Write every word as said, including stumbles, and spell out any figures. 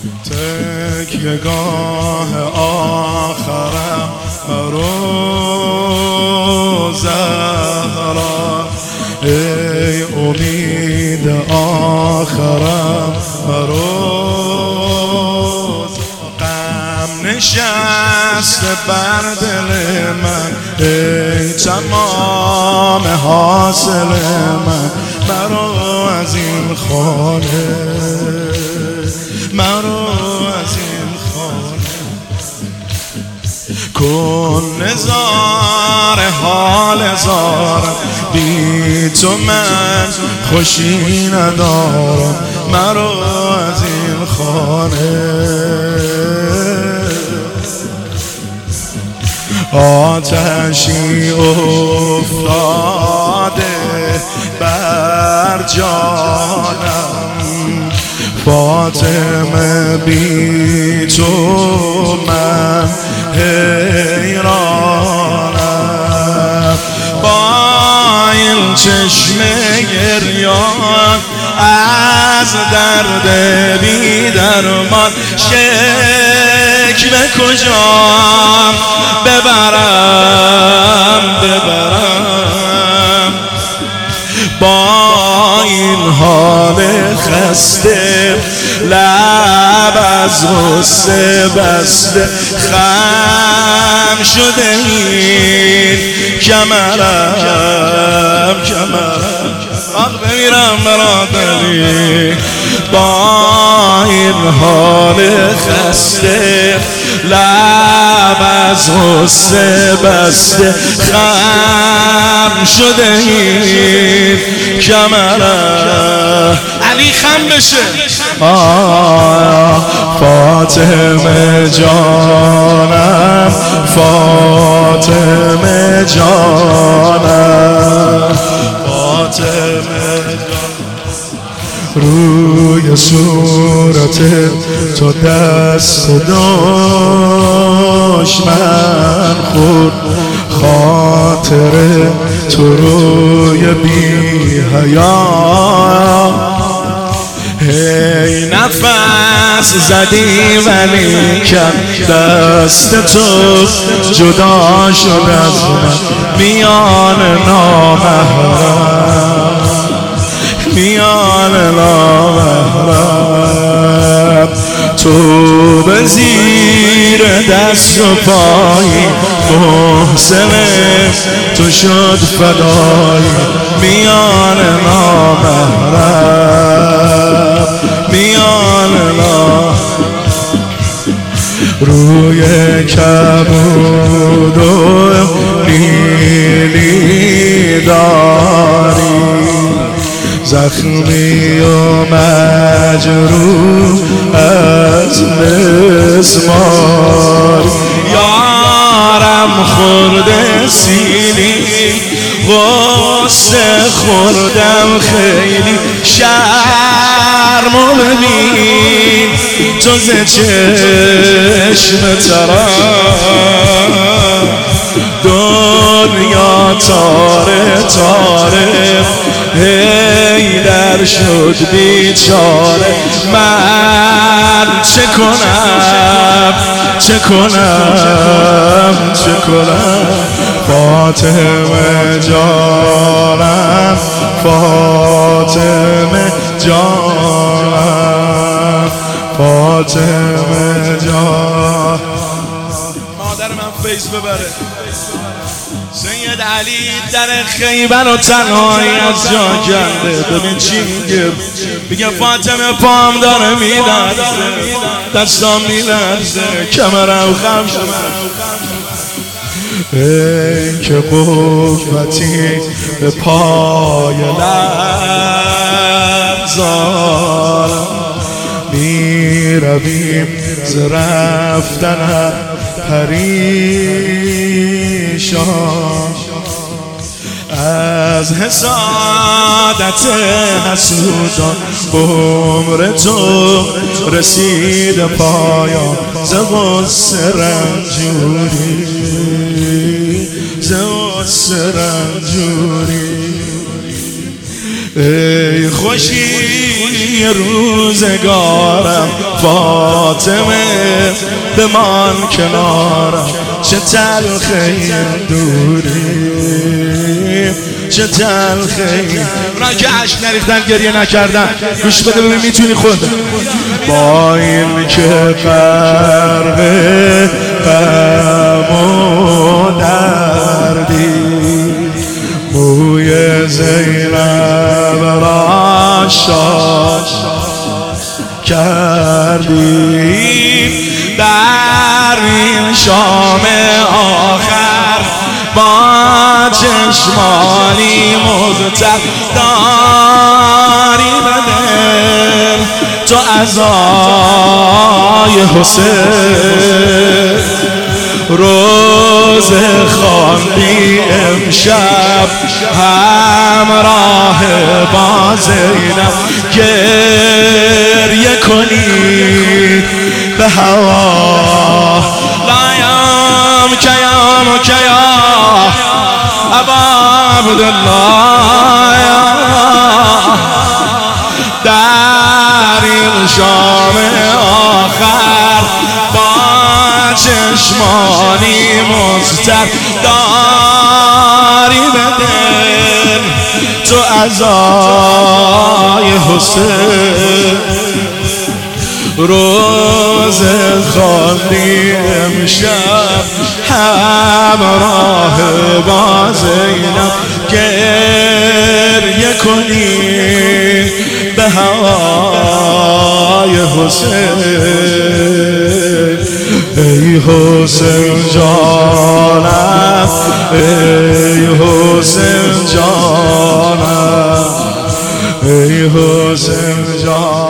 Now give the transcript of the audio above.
تکیهگاه آخرم مرو زهرا، ای امید آخرم مرو. غم نشسته بر دل من، ای تمام حاصل من، مرو از این خانه، مرو از این خانه. کن نظار حال زارم، بی تو من خوشی ندارم، مرو از این خانه. آتشی افتاده بر جانم، فاطمه بی تو من حیرانم. با این چشم گریان از درد بی درمان، شکوه کجا ببرم ببرم. با این حال خسته لب از غصه بسته، خم شده این کمرم کمرم. آخ بمیرم برادری. با این حال خسته لب از غصه بسته، خم شده این کمرم. علی خم بشه. آه فاطمه جانم، فاطمه جانم، فاطمه جانم. روی صورت تو دست دشمن خورد، خاطر تو روی بی حیا. هی نفس زدی ولی کم دست تو جدا شد از من، میان نامحرم، میان نامحرم. تو به زیر دست و پایی محسن تو شد فدایی، میان نامحرم، میان نامحرم. روی کبود و نیلی داری، زخمی و مجروح از مسمار. یارم خورده سیلی، غصه خوردم خیلی، شرمو ببین تو ز چشم ترم. دنیا تاره تاره، حیدر شد بیچاره. من چه کنم چه کنم چه کنم. فاطمه جانم، فاطمه جانم، فاطمه جان. مادر من فیض ببره. سید علی در خیبر و تنهایی از جا کرده. ببین چی میگه، میگه فاطمه پام داره میلرزه، دستام میلرزه، کمرم خم شده. ای که قوتی به پای لرزانم، میرویم ز رفتن پریشان. از حسادت حسودان عمر تو رسید پایان. ز غصه رنجوری، ز غصه رنجوری. ای خوشی روزگارم، فاطمه بمان کنارم، چه تلخی دوری، چه تلخی. اونایی که عشق نریختن گریه نکردن گوش بده ببین میتونی خود. با این که غرق غم و دردی، موی زینب را شاد کردی، در این شام آخر با چشمانی مضطر داری بدل تو عزای حسین. روز خواندی امشب همراه با زینب، گریه کنی به هوا. لایم کیام کیا ابا عبدالله، در این شام آخر با چشمانی مضطر داری بدل تو عزای حسین. روز خواندی امشب همراه با زینب، گریه کنی به هوای حسین. ای حسین جانم، ای حسین جانم، ای حسین جانم.